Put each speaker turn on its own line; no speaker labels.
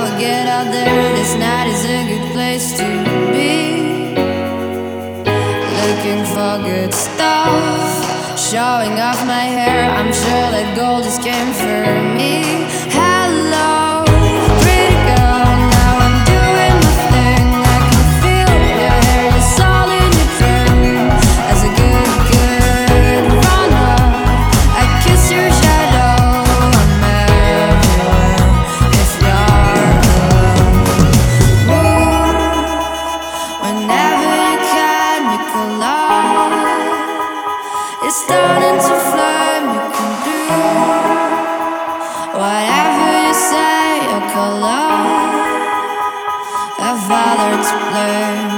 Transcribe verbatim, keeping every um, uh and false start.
would get out there. This night is a good place to be. Looking for good stuff, showing off my hair. I'm sure that gold is came for me. Hello, pretty girl, now I'm doing my thing. I can feel your hair, it's all in your trim. As a good, good runner, I kiss your shadow. I'm everywhere if you're alone. Move whenever you can, you collide. It's starting to flame, you can do whatever you say, your color, a father to blame.